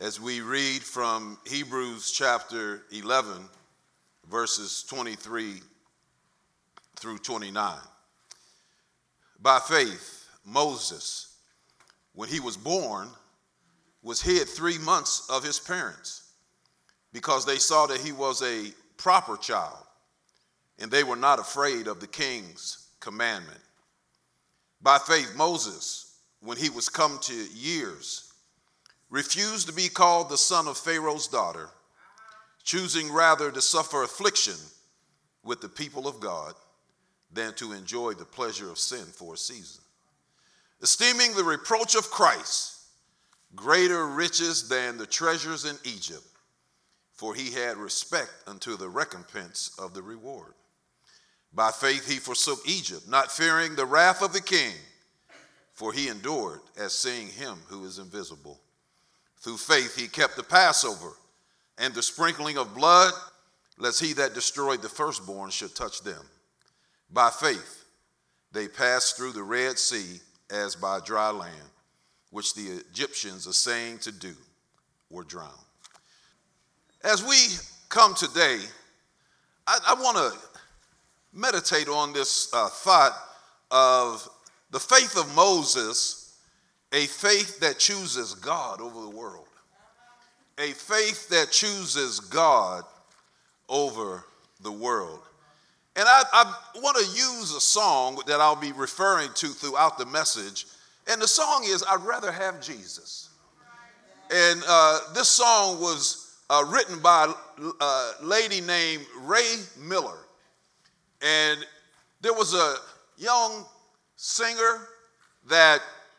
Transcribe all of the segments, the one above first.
as we read from Hebrews chapter 11, verses 23 through 29. By faith, Moses, when he was born, was hid 3 months of his parents because they saw that he was a proper child, and they were not afraid of the king's commandment. By faith, Moses, when he was come to years, refused to be called the son of Pharaoh's daughter, choosing rather to suffer affliction with the people of God than to enjoy the pleasure of sin for a season, esteeming the reproach of Christ greater riches than the treasures in Egypt, for he had respect unto the recompense of the reward. By faith he forsook Egypt, not fearing the wrath of the king, for he endured as seeing him who is invisible. Through faith he kept the Passover and the sprinkling of blood, lest he that destroyed the firstborn should touch them. By faith they passed through the Red Sea as by dry land, which the Egyptians are saying to do, were drowned. As we come today, I want to meditate on this thought of the faith of Moses, a faith that chooses God over the world, a faith that chooses God over the world. And I want to use a song that I'll be referring to throughout the message. And the song is, I'd Rather Have Jesus. And this song was written by a lady named Ray Miller. And there was a young singer that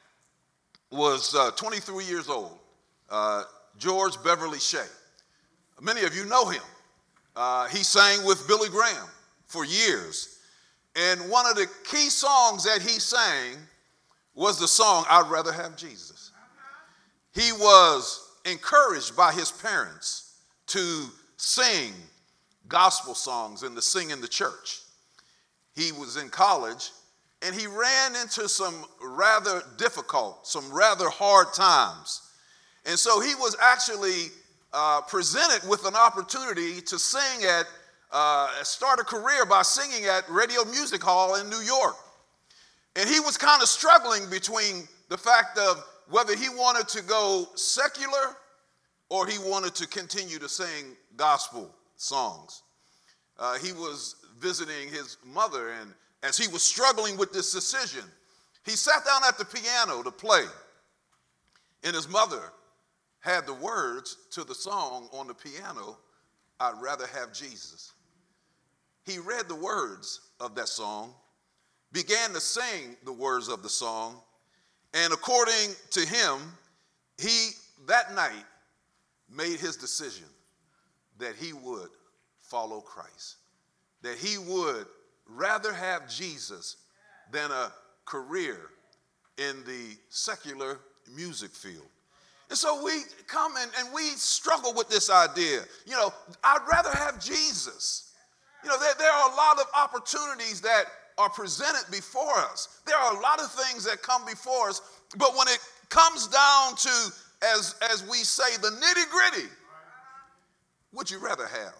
was 23 years old, George Beverly Shea. Many of you know him. He sang with Billy Graham for years. And one of the key songs that he sang was the song, I'd Rather Have Jesus. He was encouraged by his parents to sing gospel songs and to sing in the church. He was in college and he ran into some rather difficult, some rather hard times. And so he was actually presented with an opportunity to sing start a career by singing at Radio Music Hall in New York. And he was kind of struggling between the fact of whether he wanted to go secular or he wanted to continue to sing gospel songs. He was visiting his mother, and as he was struggling with this decision, he sat down at the piano to play. And his mother had the words to the song on the piano, I'd Rather Have Jesus. He read the words of that song, began to sing the words of the song, and according to him, he that night made his decision that he would follow Christ, that he would rather have Jesus than a career in the secular music field. And so we come and we struggle with this idea. You know, I'd rather have Jesus. You know, there are a lot of opportunities that are presented before us. There are a lot of things that come before us, but when it comes down to, as we say, the nitty-gritty, would you rather have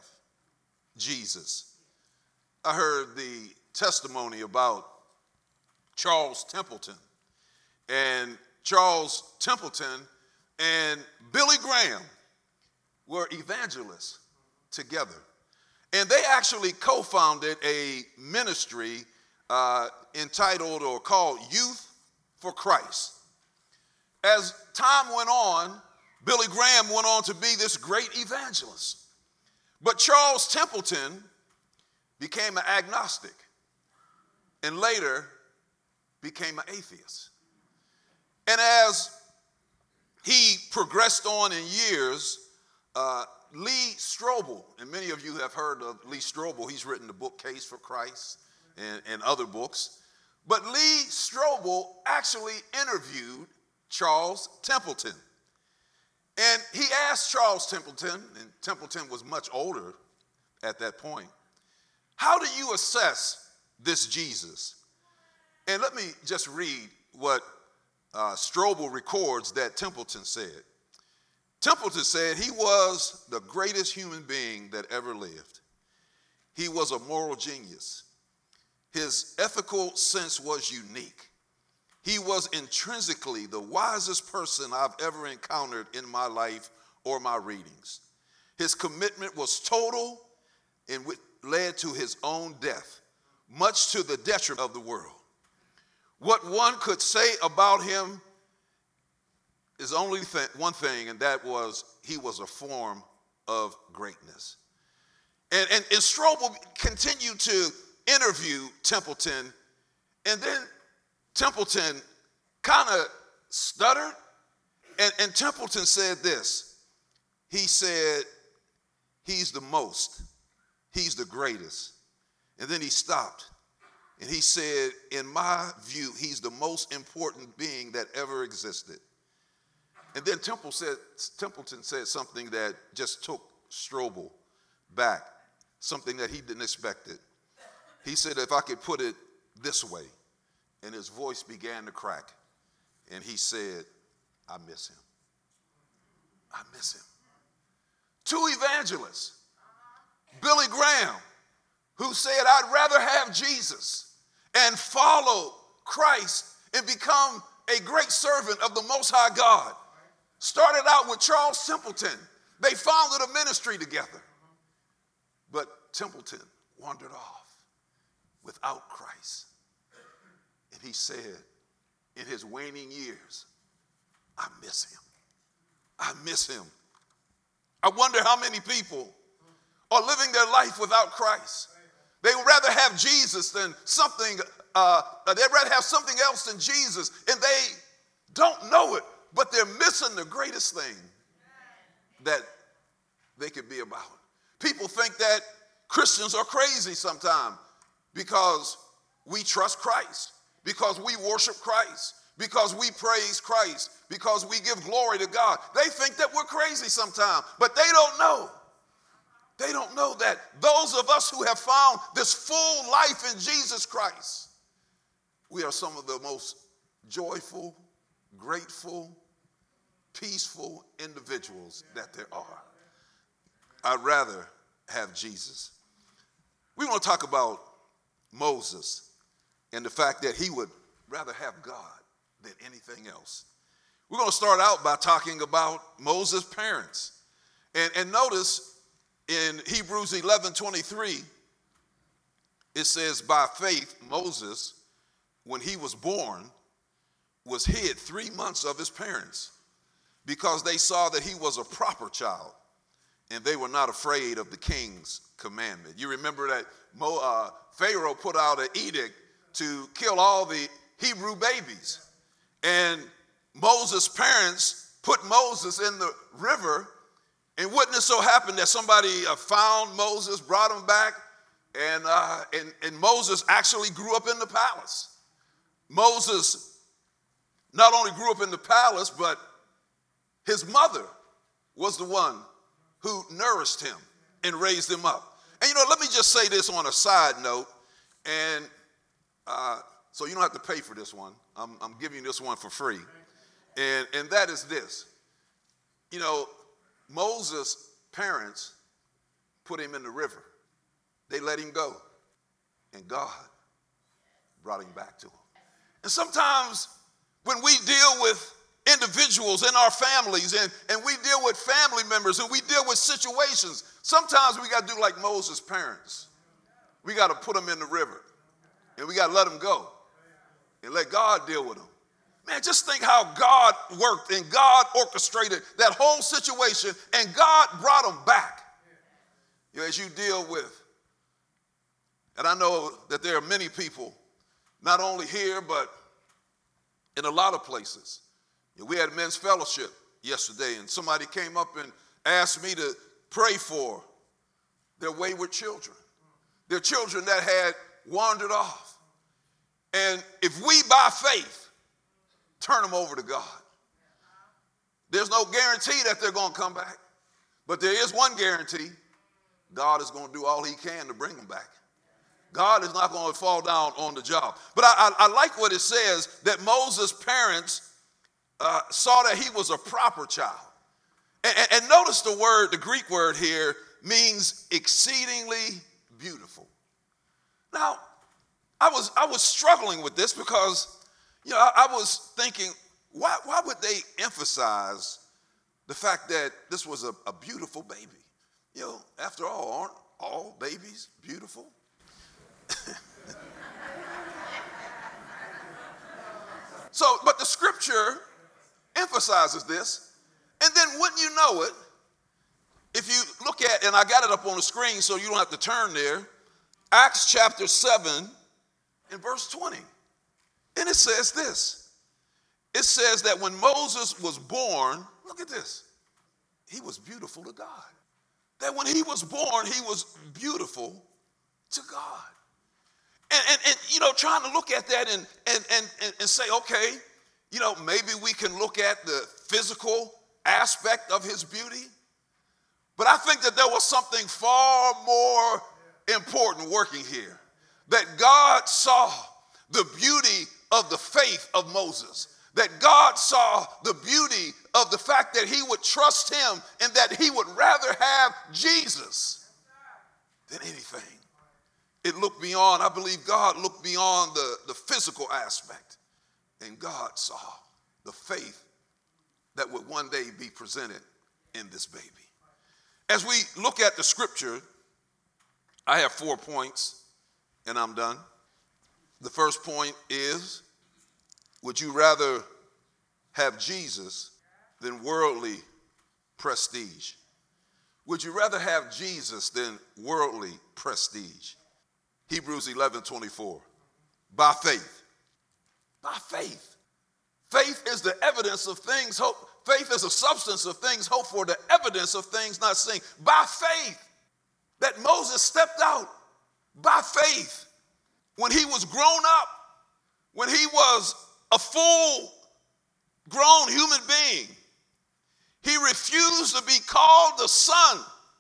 Jesus? I heard the testimony about Charles Templeton. And Charles Templeton and Billy Graham were evangelists together. And they actually co-founded a ministry entitled or called Youth for Christ. As time went on, Billy Graham went on to be this great evangelist. But Charles Templeton became an agnostic and later became an atheist. And as he progressed on in years, Lee Strobel, and many of you have heard of Lee Strobel. He's written the book Case for Christ and other books. But Lee Strobel actually interviewed Charles Templeton. And he asked Charles Templeton, and Templeton was much older at that point, how do you assess this Jesus? And let me just read what Strobel records that Templeton said. Templeton said he was the greatest human being that ever lived. He was a moral genius. His ethical sense was unique. He was intrinsically the wisest person I've ever encountered in my life or my readings. His commitment was total and led to his own death, much to the detriment of the world. What one could say about him is only one thing, and that was he was a form of greatness. And Strobel continued to interview Templeton, and then Templeton kind of stuttered, and Templeton said this. He said, he's the most, he's the greatest. And then he stopped, and he said, in my view, he's the most important being that ever existed. And then Templeton said something that just took Strobel back, something that he didn't expect it. He said, if I could put it this way, and his voice began to crack, and he said, I miss him. I miss him. Two evangelists, Billy Graham, who said, I'd rather have Jesus and follow Christ and become a great servant of the Most High God. Started out with Charles Templeton. They founded a ministry together. But Templeton wandered off without Christ. And he said, in his waning years, I miss him. I miss him. I wonder how many people are living their life without Christ. They would rather have Jesus than something, they'd rather have something else than Jesus, and they don't know it, but they're missing the greatest thing that they could be about. People think that Christians are crazy sometimes because we trust Christ, because we worship Christ, because we praise Christ, because we give glory to God. They think that we're crazy sometimes, but they don't know. They don't know that those of us who have found this full life in Jesus Christ, we are some of the most joyful, grateful, peaceful individuals that there are. I'd rather have Jesus. We want to talk about Moses and the fact that he would rather have God than anything else. We're going to start out by talking about Moses' parents. And notice in Hebrews 11:23, it says, by faith, Moses, when he was born, was hid 3 months of his parents because they saw that he was a proper child and they were not afraid of the king's commandment. You remember that Pharaoh put out an edict to kill all the Hebrew babies. And Moses' parents put Moses in the river, and wouldn't it so happen that somebody found Moses, brought him back, and Moses actually grew up in the palace. Moses not only grew up in the palace, but his mother was the one who nourished him and raised him up. And let me just say this on a side note, and so you don't have to pay for this one. I'm giving you this one for free. And that is this. Moses' parents put him in the river. They let him go. And God brought him back to him. And sometimes when we deal with individuals in our families and we deal with family members and we deal with situations, sometimes we got to do like Moses' parents. We got to put them in the river. And we got to let them go. And let God deal with them. Man, just think how God worked and God orchestrated that whole situation and God brought them back. As you deal with, and I know that there are many people, not only here, but in a lot of places. We had men's fellowship yesterday and somebody came up and asked me to pray for their wayward children. Their children that had wandered off. And if we by faith turn them over to God, there's no guarantee that they're going to come back. But there is one guarantee. God is going to do all he can to bring them back. God is not going to fall down on the job. But I like what it says that Moses' parents saw that he was a proper child. And notice the word, the Greek word here means exceedingly beautiful. Now, I was struggling with this because, I was thinking, why would they emphasize the fact that this was a beautiful baby? After all, aren't all babies beautiful? But the scripture emphasizes this. And then wouldn't you know it, if you look at, and I got it up on the screen so you don't have to turn there, Acts chapter 7 and verse 20. And it says this. It says that when Moses was born, look at this, he was beautiful to God. That when he was born, he was beautiful to God. And trying to look at that and say, okay, maybe we can look at the physical aspect of his beauty. But I think that there was something far more important working here. That God saw the beauty of the faith of Moses. That God saw the beauty of the fact that he would trust him and that he would rather have Jesus than anything. It looked beyond, I believe God looked beyond the physical aspect. And God saw the faith that would one day be presented in this baby. As we look at the scripture, I have 4 points and I'm done. The first point is, would you rather have Jesus than worldly prestige? Would you rather have Jesus than worldly prestige? Hebrews 11:24. By faith. By faith. Faith is the evidence of things hoped. Faith is a substance of things hoped for, the evidence of things not seen. By faith. That Moses stepped out by faith when he was grown up, when he was a full grown human being. He refused to be called the son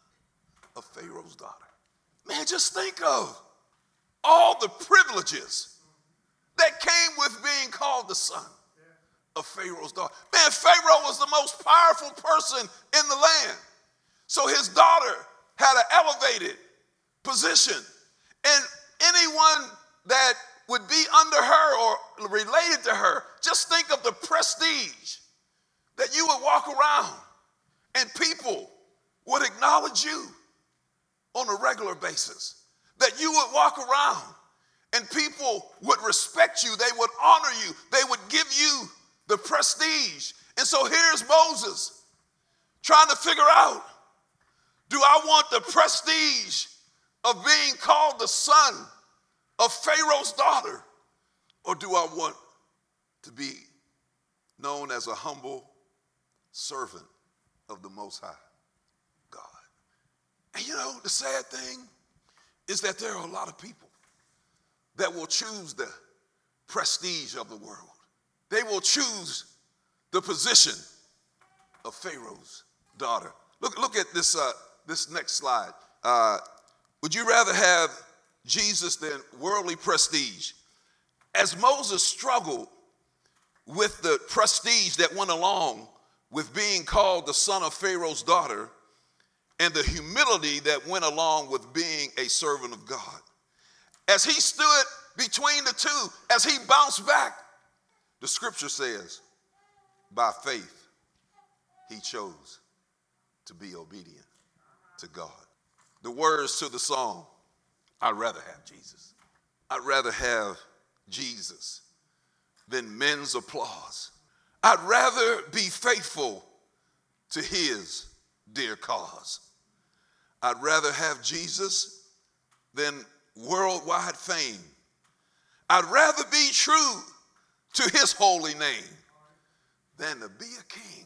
of Pharaoh's daughter. Man, just think of all the privileges that came with being called the son of Pharaoh's daughter. Man, Pharaoh was the most powerful person in the land. So his daughter had an elevated position. And anyone that would be under her or related to her, just think of the prestige that you would walk around and people would acknowledge you on a regular basis. That you would walk around and people would respect you. They would honor you. They would give you the prestige. And so here's Moses trying to figure out, do I want the prestige of being called the son of Pharaoh's daughter? Or do I want to be known as a humble servant of the Most High God? And the sad thing is that there are a lot of people that will choose the prestige of the world. They will choose the position of Pharaoh's daughter. Look at this next slide. Would you rather have Jesus than worldly prestige? As Moses struggled with the prestige that went along with being called the son of Pharaoh's daughter, and the humility that went along with being a servant of God. As he stood between the two, as he bounced back, the scripture says, by faith, he chose to be obedient to God. The words to the song, I'd rather have Jesus. I'd rather have Jesus than men's applause. I'd rather be faithful to his dear cause. I'd rather have Jesus than worldwide fame. I'd rather be true to his holy name than to be a king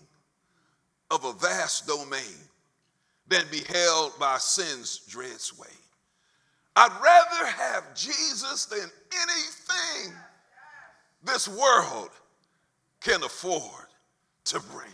of a vast domain, than be held by sin's dread sway. I'd rather have Jesus than anything this world can afford to bring.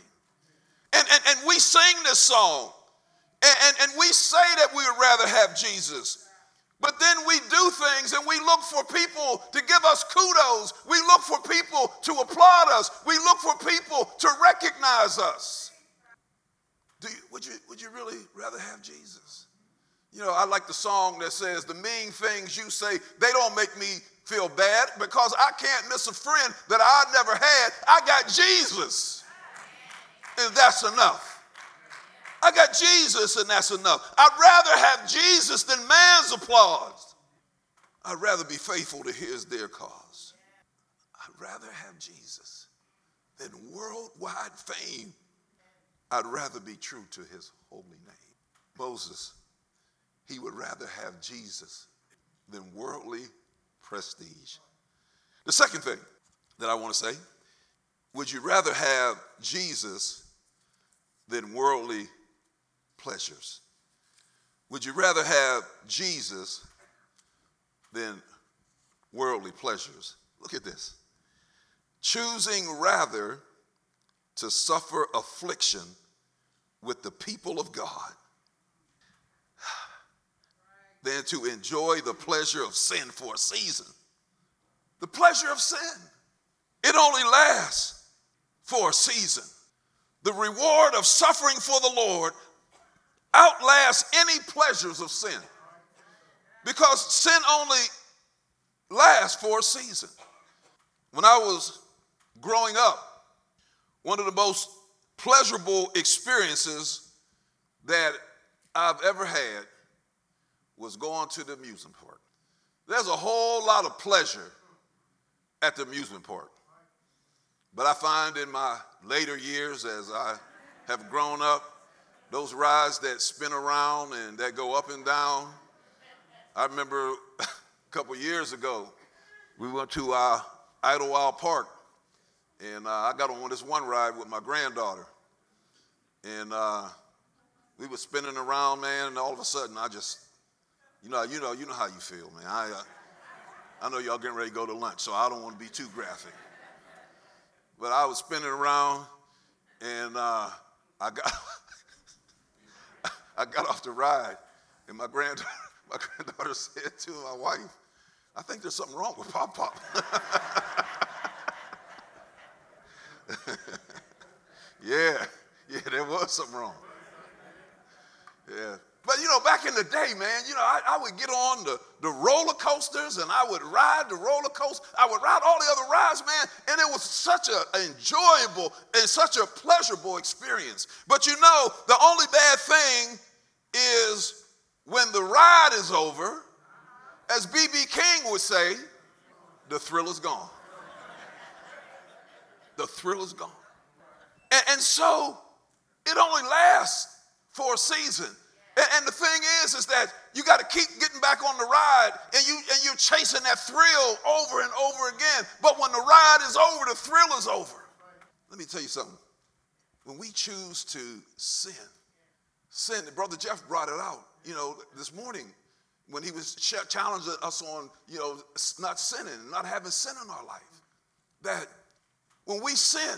And we sing this song, and we say that we would rather have Jesus. But then we do things and we look for people to give us kudos. We look for people to applaud us. We look for people to recognize us. Would you really rather have Jesus? You know, I like the song that says, the mean things you say, they don't make me feel bad because I can't miss a friend that I never had. I got Jesus, and that's enough. I got Jesus, and that's enough. I'd rather have Jesus than man's applause. I'd rather be faithful to his dear cause. I'd rather have Jesus than worldwide fame. I'd rather be true to his holy name. Moses, he would rather have Jesus than worldly prestige. The second thing that I want to say, would you rather have Jesus than worldly pleasures? Would you rather have Jesus than worldly pleasures? Look at this. Choosing rather to suffer affliction with the people of God than to enjoy the pleasure of sin for a season. The pleasure of sin, it only lasts for a season. The reward of suffering for the Lord outlasts any pleasures of sin, because sin only lasts for a season. When I was growing up, one of the most pleasurable experiences that I've ever had was going to the amusement park. There's a whole lot of pleasure at the amusement park. But I find in my later years, as I have grown up, those rides that spin around and that go up and down. I remember a couple years ago, we went to Idlewild Park, and I got on this one ride with my granddaughter. And we were spinning around, man, and all of a sudden I just, you know how you feel, man. I know y'all getting ready to go to lunch, so I don't want to be too graphic. But I was spinning around, and I got off the ride, and my granddaughter said to my wife, "I think there's something wrong with Pop Pop." Yeah, there was something wrong. Yeah. But, back in the day, man, I would get on the roller coasters, and I would ride the roller coaster. I would ride all the other rides, man, and it was such an enjoyable and such a pleasurable experience. But the only bad thing is when the ride is over, as B.B. King would say, the thrill is gone. The thrill is gone. And so it only lasts for a season. And the thing is that you got to keep getting back on the ride, and you're chasing that thrill over and over again. But when the ride is over, the thrill is over. Let me tell you something. When we choose to sin, Brother Jeff brought it out, this morning when he was challenging us on, not sinning, not having sin in our life. That when we sin,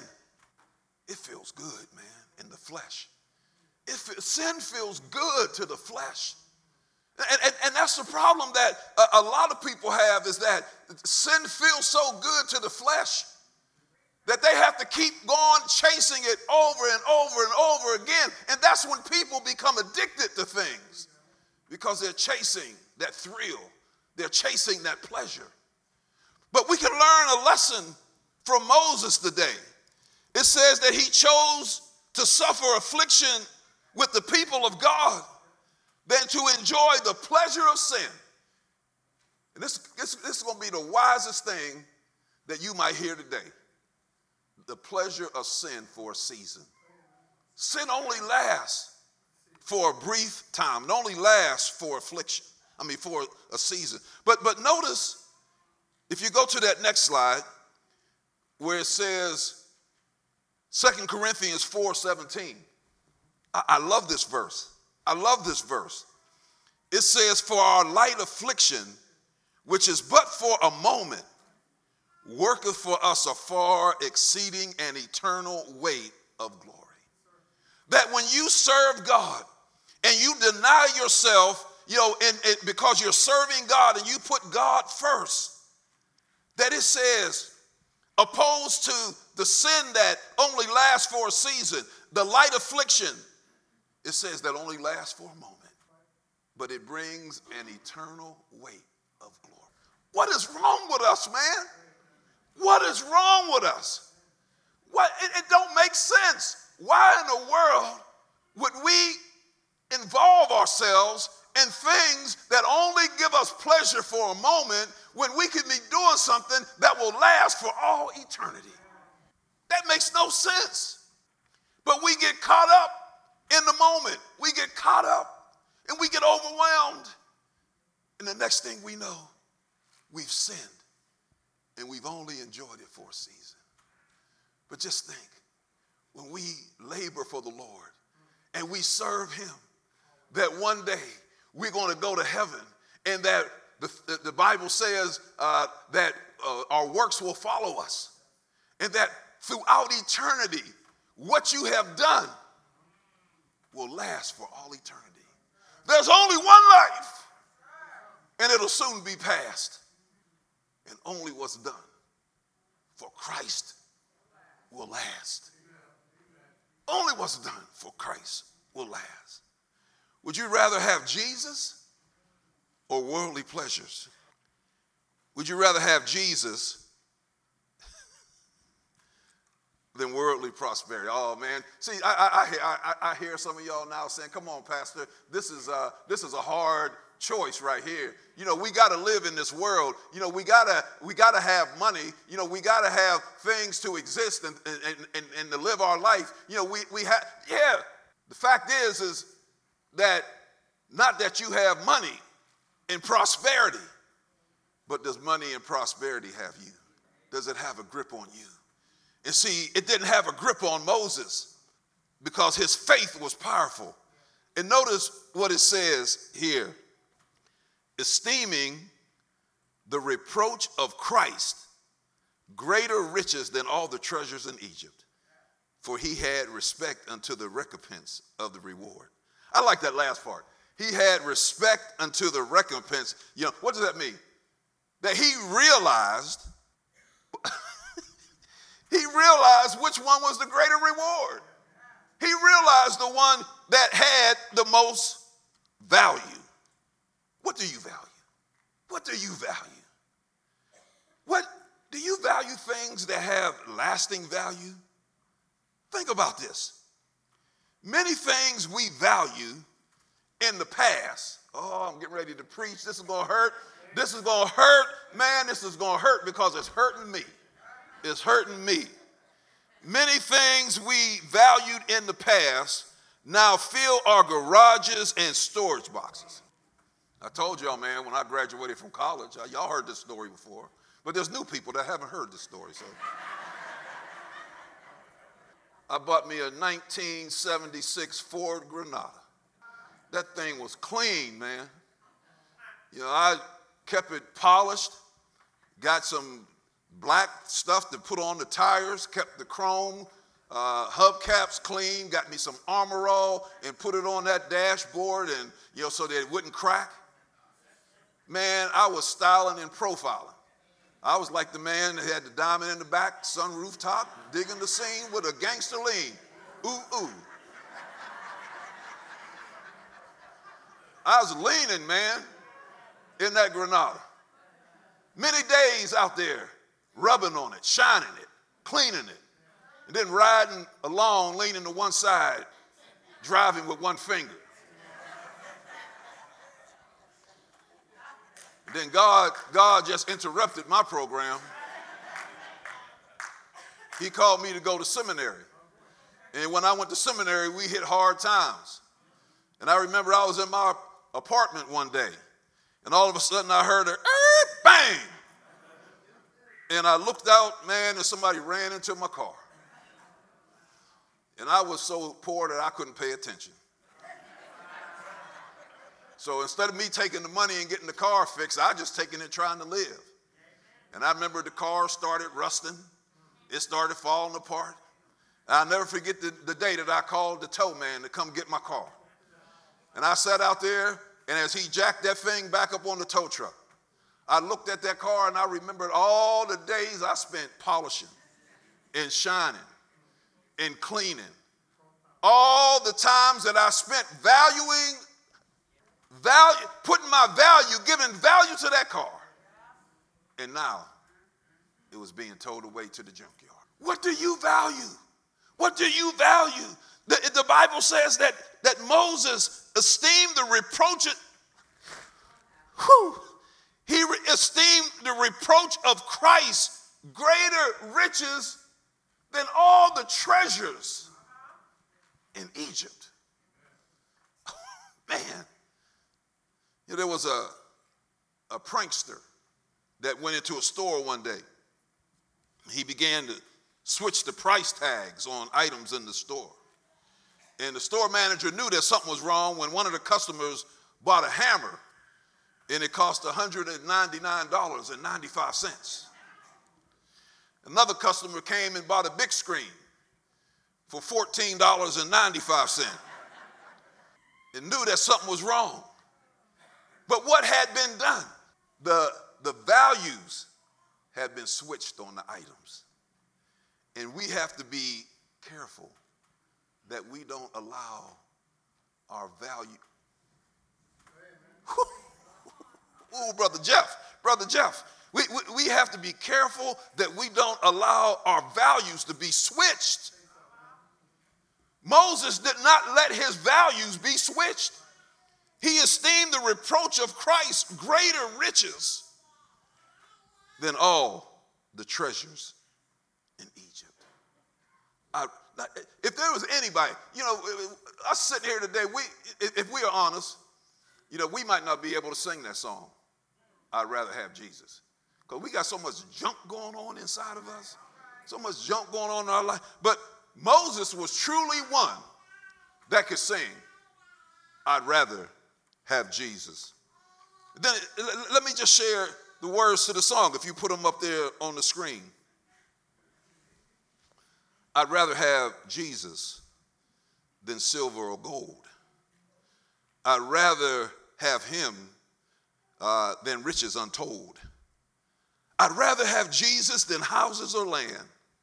it feels good, man, in the flesh. Sin feels good to the flesh. And that's the problem that a lot of people have, is that sin feels so good to the flesh that they have to keep going chasing it over and over and over again. And that's when people become addicted to things, because they're chasing that thrill. They're chasing that pleasure. But we can learn a lesson from Moses today. It says that he chose to suffer affliction with the people of God than to enjoy the pleasure of sin. And this is going to be the wisest thing that you might hear today. The pleasure of sin for a season. Sin only lasts for a brief time. It only lasts for affliction. For a season. But notice, if you go to that next slide, where it says 2 Corinthians 4:17. I love this verse. I love this verse. It says, "For our light affliction, which is but for a moment, worketh for us a far exceeding and eternal weight of glory." That when you serve God and you deny yourself, because you're serving God and you put God first, that it says, opposed to the sin that only lasts for a season, the light affliction it says that only lasts for a moment, but it brings an eternal weight of glory. What is wrong with us, man? What is wrong with us? It don't make sense. Why in the world would we involve ourselves in things that only give us pleasure for a moment when we could be doing something that will last for all eternity? That makes no sense. But we get caught up in the moment. We get caught up and we get overwhelmed. And the next thing we know, we've sinned and we've only enjoyed it for a season. But just think, when we labor for the Lord and we serve him, that one day we're going to go to heaven, and that the Bible says that our works will follow us, and that throughout eternity, what you have done will last for all eternity. There's only one life, and it'll soon be past. And only what's done for Christ will last. Only what's done for Christ will last. Would you rather have Jesus or worldly pleasures? Would you rather have Jesus than worldly prosperity? Oh man, see, I hear some of y'all now saying, "Come on, Pastor, this is a hard choice right here. You know, we got to live in this world. You know, we gotta have money. You know, we gotta have things to exist and to live our life. You know, we have, yeah. The fact is that not that you have money and prosperity, but does money and prosperity have you? Does it have a grip on you? And see, it didn't have a grip on Moses because his faith was powerful. And notice what it says here. Esteeming the reproach of Christ greater riches than all the treasures in Egypt, for he had respect unto the recompense of the reward. I like that last part. He had respect unto the recompense. You know, what does that mean? That he realized which one was the greater reward. He realized the one that had the most value. What do you value? What do you value? What do you value? Things that have lasting value? Think about this. Many things we value in the past. Oh, I'm getting ready to preach. This is going to hurt. This is going to hurt. Man, this is going to hurt because it's hurting me. It's hurting me. Many things we valued in the past now fill our garages and storage boxes. I told y'all, man, when I graduated from college, y'all heard this story before, but there's new people that haven't heard this story. So I bought me a 1976 Ford Granada. That thing was clean, man. You know, I kept it polished, got some black stuff to put on the tires, kept the chrome hubcaps clean, got me some Armor All and put it on that dashboard, and you know, so that it wouldn't crack. Man, I was styling and profiling. I was like the man that had the diamond in the back, sunroof top, digging the scene with a gangster lean. Ooh, ooh. I was leaning, man, in that Granada. Many days out there, rubbing on it, shining it, cleaning it, and then riding along, leaning to one side, driving with one finger. Then God just interrupted my program. He called me to go to seminary. And when I went to seminary, we hit hard times. And I remember I was in my apartment one day, and all of a sudden I heard a bang. And I looked out, man, and somebody ran into my car. And I was so poor that I couldn't pay attention. So instead of me taking the money and getting the car fixed, I just taking it trying to live. And I remember the car started rusting. It started falling apart. And I'll never forget the day that I called the tow man to come get my car. And I sat out there, and as he jacked that thing back up on the tow truck, I looked at that car, and I remembered all the days I spent polishing and shining and cleaning. all the times that I spent putting my value, giving value to that car. And now it was being towed away to the junkyard. What do you value? What do you value? The Bible says that Moses esteemed the reproach. He esteemed the reproach of Christ greater riches than all the treasures in Egypt. Man, there was a prankster that went into a store one day. He began to switch the price tags on items in the store. And the store manager knew that something was wrong when one of the customers bought a hammer and it cost $199.95. Another customer came and bought a big screen for $14.95 and knew that something was wrong. But what had been done? The values had been switched on the items. And we have to be careful that we don't allow our value. Ooh, Brother Jeff, we have to be careful that we don't allow our values to be switched. Moses did not let his values be switched. He esteemed the reproach of Christ greater riches than all the treasures in Egypt. If there was anybody, us sitting here today, if we are honest, we might not be able to sing that song, I'd rather have Jesus. Because we got so much junk going on inside of us, so much junk going on in our life. But Moses was truly one that could sing, I'd rather have Jesus. Then let me just share the words to the song, if you put them up there on the screen. I'd rather have Jesus than silver or gold. I'd rather have him than riches untold. I'd rather have Jesus than houses or land.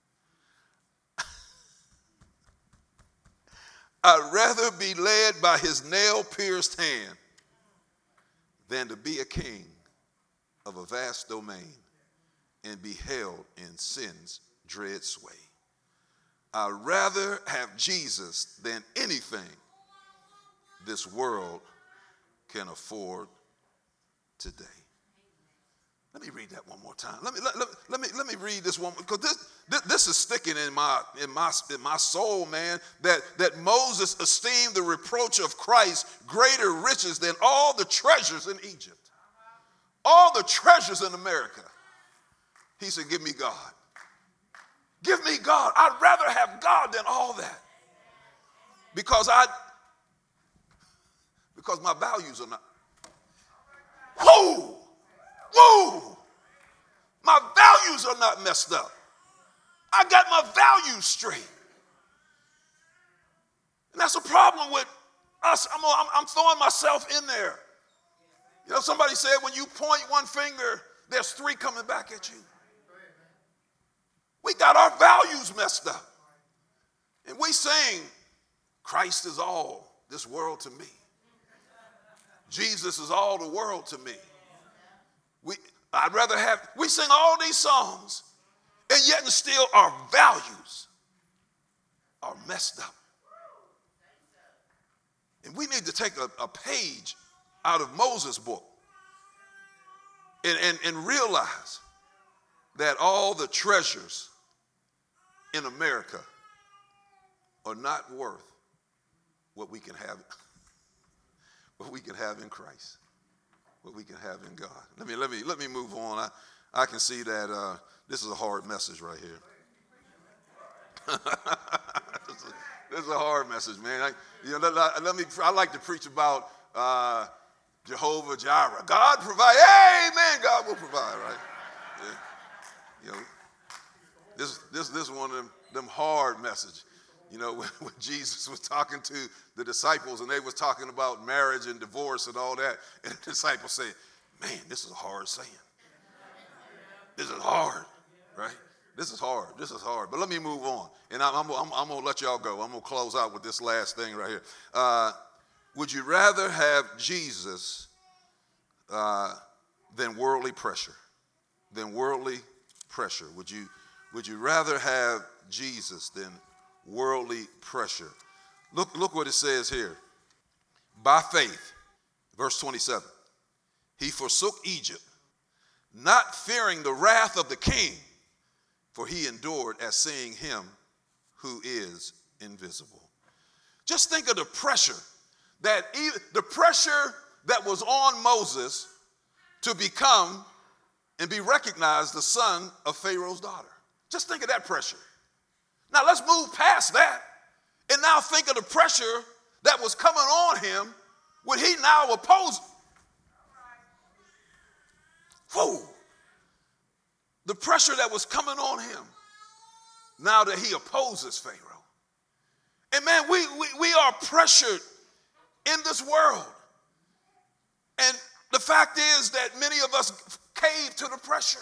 I'd rather be led by his nail-pierced hand than to be a king of a vast domain and be held in sin's dread sway. I'd rather have Jesus than anything this world can afford today. Let me read that one more time. Let me read this one, because this is sticking in my soul, man. That Moses esteemed the reproach of Christ greater riches than all the treasures in Egypt, all the treasures in America. He said, "Give me God. Give me God. I'd rather have God than all that, because my values are not." Whoa! My values are not messed up. I got my values straight. And that's a problem with us. I'm throwing myself in there. Somebody said when you point one finger, there's three coming back at you. We got our values messed up. And we sing, Christ is all this world to me. Jesus is all the world to me. We sing all these songs, and yet and still our values are messed up. And we need to take a page out of Moses' book and realize that all the treasures in America are not worth what we can have in Christ. What we can have in God. Let me move on. I can see that this is a hard message right here. This is a hard message, man. I like to preach about Jehovah Jireh. God provide. Amen. God will provide, right? Yeah. This is one of them hard messages. When Jesus was talking to the disciples and they was talking about marriage and divorce and all that, and the disciples said, "Man, this is a hard saying. This is hard," right? This is hard. This is hard. But let me move on. And I'm going to let y'all go. I'm going to close out with this last thing right here. Would you rather have Jesus than worldly pressure? Than worldly pressure. Would you rather have Jesus than worldly pressure? Look what it says here. By faith, verse 27, he forsook Egypt, not fearing the wrath of the king, for he endured as seeing him who is invisible. Just think of the pressure that was on Moses to become and be recognized the son of Pharaoh's daughter. Just think of that pressure. Now let's move past that and now think of the pressure that was coming on him when he now opposed. Whoa. The pressure that was coming on him now that he opposes Pharaoh. And man, we are pressured in this world. And the fact is that many of us cave to the pressure.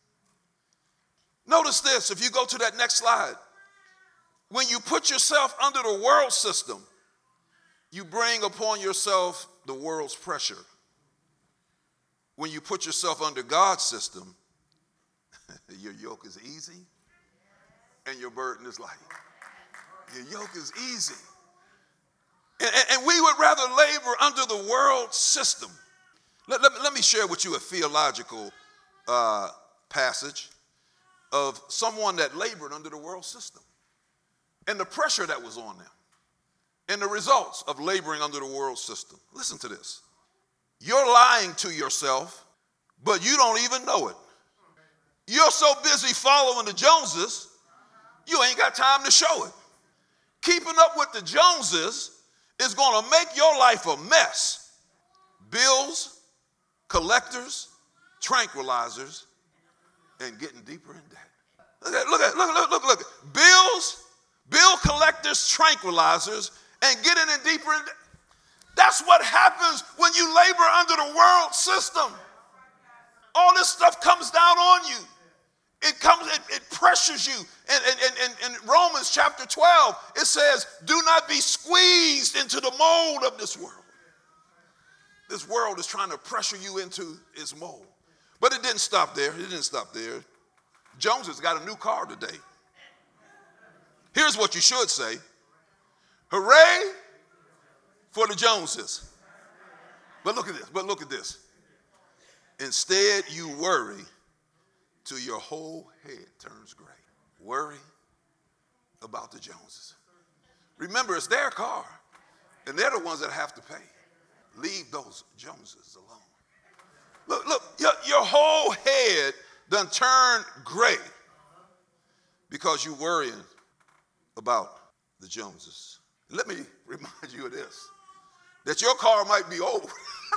Notice this, if you go to that next slide. When you put yourself under the world system, you bring upon yourself the world's pressure. When you put yourself under God's system, your yoke is easy and your burden is light. Your yoke is easy. And we would rather labor under the world system. Let me share with you a theological passage of someone that labored under the world system and the pressure that was on them and the results of laboring under the world system. Listen to this. You're lying to yourself, but you don't even know it. You're so busy following the Joneses, you ain't got time to show it. Keeping up with the Joneses is going to make your life a mess. Bills, collectors, tranquilizers, and getting deeper in debt. Look. Bills, bill collectors, tranquilizers, and getting in deeper in debt. That's what happens when you labor under the world system. All this stuff comes down on you. It pressures you. And in Romans chapter 12, it says, do not be squeezed into the mold of this world. This world is trying to pressure you into its mold. But it didn't stop there. Jones has got a new car today. Here's what you should say. Hooray for the Joneses. But look at this. Instead, you worry till your whole head turns gray. Worry about the Joneses. Remember, it's their car, and they're the ones that have to pay. Leave those Joneses alone. Look, your whole head done turned gray because you're worrying about the Joneses. Let me remind you of this, that your car might be old,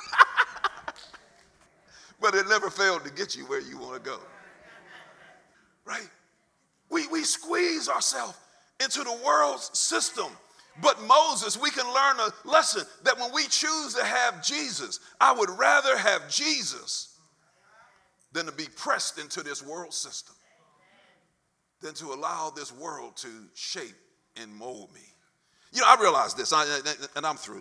but it never failed to get you where you want to go. Right? We squeeze ourselves into the world's system. But Moses, we can learn a lesson that when we choose to have Jesus, I would rather have Jesus than to be pressed into this world system, than to allow this world to shape and mold me. You know, I realize this, and I'm through.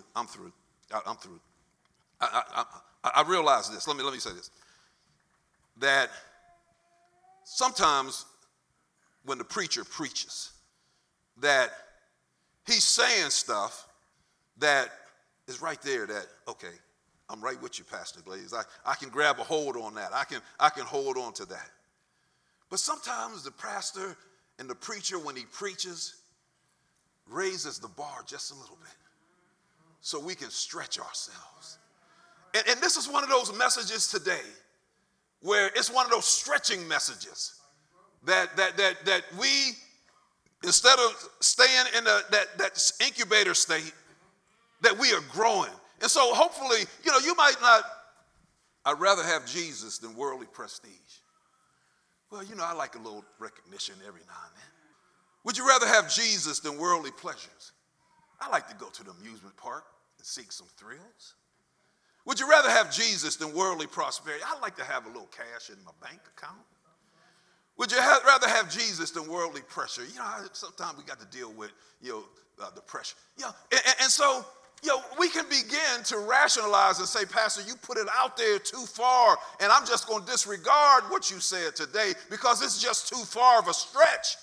I realize this. Let me say this. That sometimes when the preacher preaches, that he's saying stuff that is right there that, okay, I'm right with you, Pastor Glaze. I can grab a hold on that. I can hold on to that. But sometimes the pastor and the preacher, when he preaches, raises the bar just a little bit so we can stretch ourselves. And this is one of those messages today where it's one of those stretching messages that we, instead of staying in that incubator state, that we are growing. And so hopefully, you might not, I'd rather have Jesus than worldly prestige. Well, I like a little recognition every now and then. Would you rather have Jesus than worldly pleasures? I like to go to the amusement park and seek some thrills. Would you rather have Jesus than worldly prosperity? I like to have a little cash in my bank account. Would you rather have Jesus than worldly pressure? You know, sometimes we got to deal with, the pressure. And so, we can begin to rationalize and say, Pastor, you put it out there too far, and I'm just going to disregard what you said today because it's just too far of a stretch.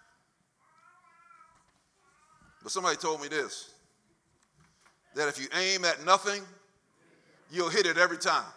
But somebody told me this, that if you aim at nothing, you'll hit it every time.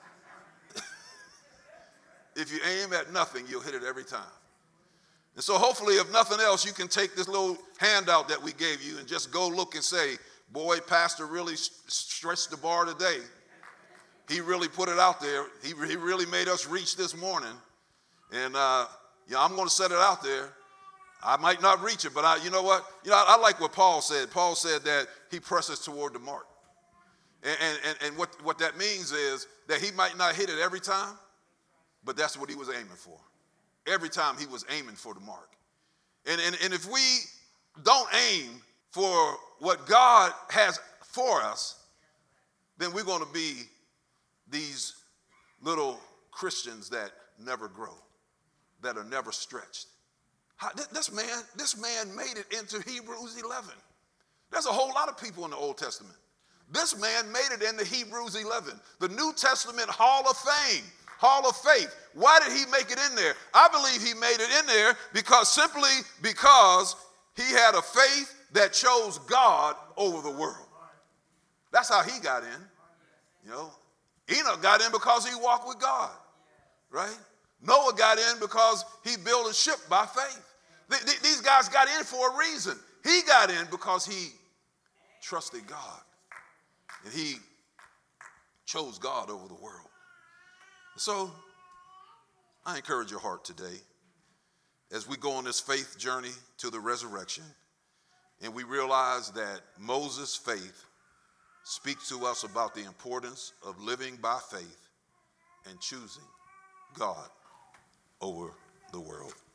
If you aim at nothing, you'll hit it every time. And so hopefully, if nothing else, you can take this little handout that we gave you and just go look and say, boy, Pastor really stretched the bar today. He really put it out there. He really made us reach this morning. And, I'm going to set it out there. I might not reach it, but you know what? I like what Paul said. Paul said that he presses toward the mark. And what that means is that he might not hit it every time, but that's what he was aiming for. Every time he was aiming for the mark. And if we don't aim for what God has for us, then we're going to be these little Christians that never grow, that are never stretched. This man made it into Hebrews 11. There's a whole lot of people in the Old Testament. This man made it into Hebrews 11, the New Testament Hall of Fame. Hall of Faith. Why did he make it in there? I believe he made it in there simply because he had a faith that chose God over the world. That's how he got in. Enoch got in because he walked with God, right? Noah got in because he built a ship by faith. These guys got in for a reason. He got in because he trusted God, and he chose God over the world. So, I encourage your heart today as we go on this faith journey to the resurrection, and we realize that Moses' faith speaks to us about the importance of living by faith and choosing God over the world.